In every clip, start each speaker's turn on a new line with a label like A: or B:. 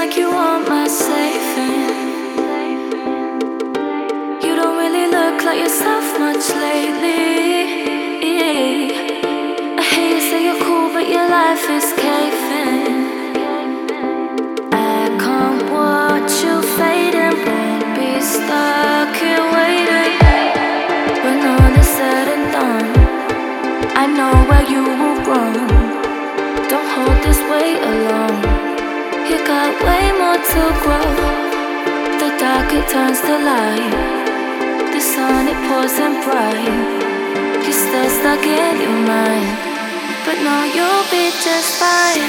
A: like you want my saving. You don't really look like yourself much lately. I hear you say you're cool, but your life is caving. I can't watch you fading, won't be stuck here waiting. When all is said and done, I know where you will run. Don't hold this weight alone. You got way more to grow. The dark, it turns to light. The sun, it pours and bright. You're still stuck in your mind, but no, you'll be just fine.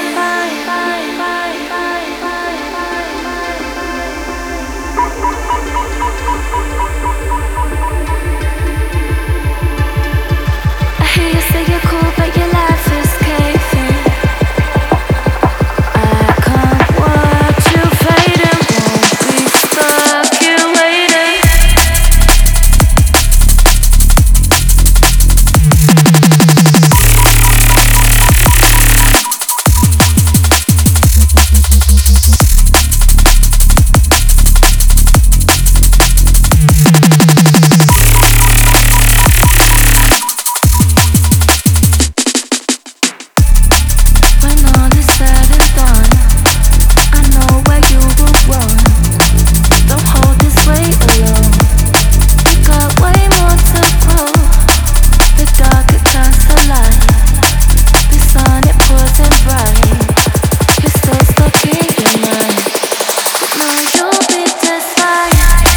A: I hear you say you're cool, but your life is caving. I can't watch you fading, won't be stuck here waiting. When all is said and done, I know where you will run. Don't hold this weight alone. You got way more to grow. The dark, it turns to light. The sun, it pours and bright. You're still stuck in your mind, but no, you'll be just fine.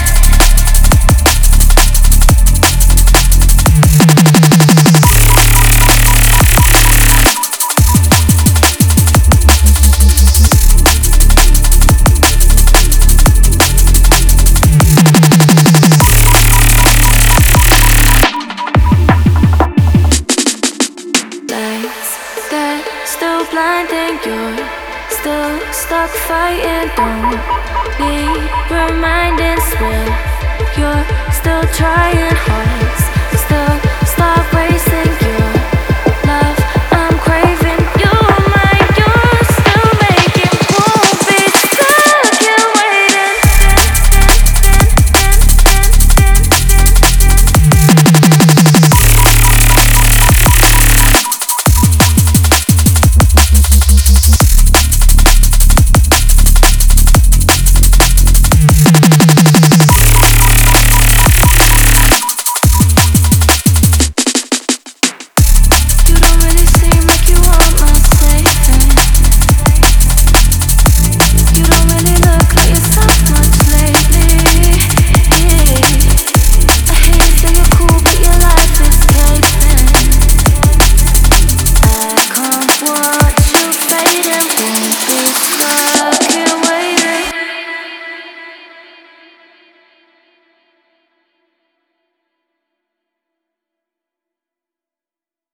A: Lights that still blinding, you're still stuck fighting. Don't need reminding, swear you're still trying hard.